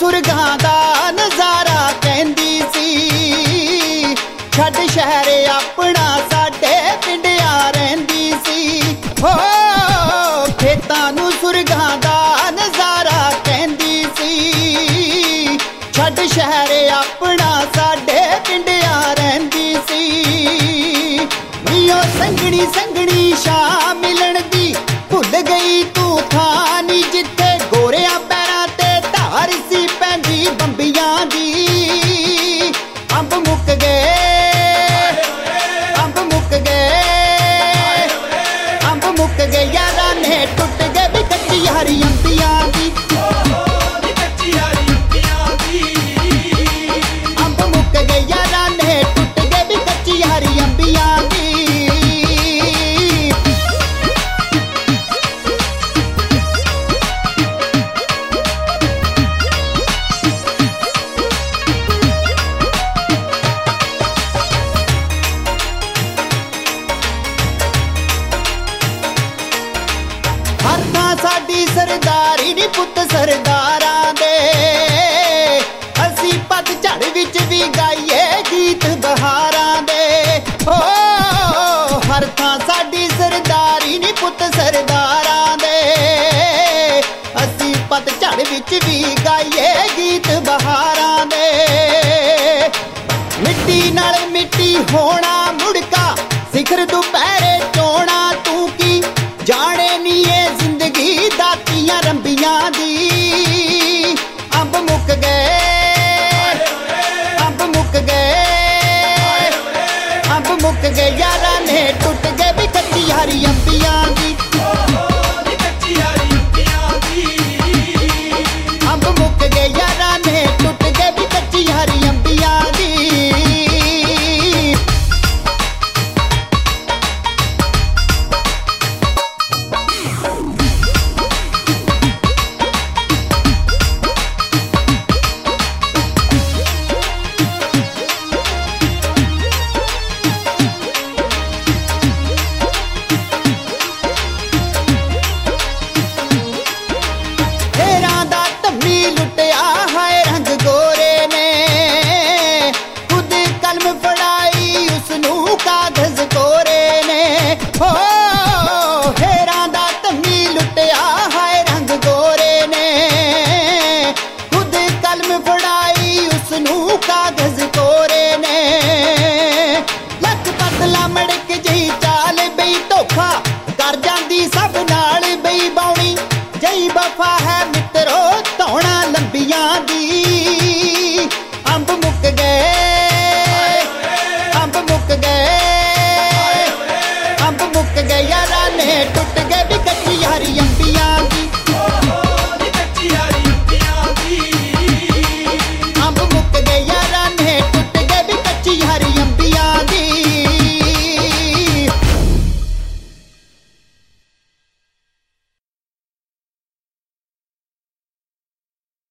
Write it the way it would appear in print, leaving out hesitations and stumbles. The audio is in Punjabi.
ਸੁਰਗਾਂ ਦਾ ਨਜ਼ਾਰਾ ਕਹਿੰਦੀ ਸੀ। ਛੱਡ ਸ਼ਹਿਰ ਆਪਣਾ ਸਾਡੇ ਪਿੰਡਿਆ ਰਹਿੰਦੀ ਸੀ। ਹੋ ਖੇਤਾਂ ਨੂੰ ਸੁਰਗਾਂ ਦਾ ਨਜ਼ਾਰਾ ਕਹਿੰਦੀ ਸੀ। ਛੱਡ ਸ਼ਹਿਰ ਆਪਣਾ ਸਾਡੇ ਪਿੰਡਿਆ ਰਹਿੰਦੀ ਸੀ। ਨੀਓ ਸੰਗਣੀ ਸੰਗਣੀ ਸ਼ਾਮ ਮਿਲਣ ਦੀ ਭੁੱਲ ਗਈ ਤੂੰ ਥਾਂ ਨੀ ਜਿੱਥੇ ਗੋਰਿਆਂ ਪੈਰਾਂ ਤੇ ਧਾਰ ਸੀ ਪੈਂਦੀ ਬੰਬੀਆਂ ਦੀ। ਅੰਬ ਮੁੱਕ ਗਏ, ਅੰਬ ਮੁੱਕ ਗਏ, ਅੰਬ ਮੁੱਕ ਗਏ ਯਾਰਾਂ ਨੇ ਟੁੱਟ ਗਏ ਵੀ ਕੱਚੀ ਯਾਰੀ ਅੰਬੀਆਂ ਦੀ। ਅੰਬ ਮੁੱਕ ਗਏ ਯਾਰਾਂ ਨੇ ਟੁੱਟ ਗਏ ਵੀ ਕੱਚੀ ਯਾਰੀ ਅੰਬੀਆਂ ਦੀ। ਹਰ ਥਾਂ ਸਾਡੀ ਸਰਦਾਰੀ ਨੀ ਪੁੱਤ ਸਰਦਾਰਾਂ ਦੇ। ਅਸੀਂ ਪਤਝੜ ਵਿੱਚ ਵੀ ਗਾਈਏ ਗੀਤ ਬਹਾਰਾਂ ਦੇ। ਓ ਹਰ ਥਾਂ ਸਾਡੀ ਸਰਦਾਰੀ ਨੀ ਪੁੱਤ ਸਰਦਾਰਾਂ ਦੇ। ਅਸੀਂ ਪਤਝੜ ਵਿੱਚ ਵੀ ਗਾਈਏ ਗੀਤ ਬਹਾਰਾਂ ਦੇ। ਮਿੱਟੀ ਨਾਲ ਮਿੱਟੀ ਹੋਣਾ ਮੁੜਕਾ ਸਿਖਰ ਦੁਪਹਿਰੇ ਚੋਣਾ ਤੂੰ ਕੀ ਜਾਣੇ ਨੀ ਇਹ ਜ਼ਿੰਦਗੀ ਦਾਤੀਆਂ ਰੰਬੀਆਂ ਦੀ। ਅੰਬ ਮੁੱਕ ਗਏ, ਅੰਬ ਮੁੱਕ ਗਏ, ਅੰਬ ਮੁੱਕ ਗਏ ਯਾਰਾਂ ਨੇ ਟੁੱਟ ਗਏ ਵੀ ਕੱਚੀ ਯਾਰੀ ਅੰਬੀਆਂ ਦੀ। ਅੰਬ ਮੁੱਕ ਗਏ ਯਾਰਾਂ ਨੇ ਟੁੱਟ ਗਏ ਵੀ ਕੱਚੀ ਯਾਰੀ ਅੰਬੀਆਂ ਦੀ। ਤੇਰਾਂ ਦਾ ਧੰਮੀ ਲੁੱਟਿਆ ਹਾਏ ਰੰਗ ਗੋਰੇ ਨੇ। ਖੁਦ ਕਲਮ ਫੜਾਈ ਉਸਨੂੰ ਕਾਗਜ਼ ਕੋ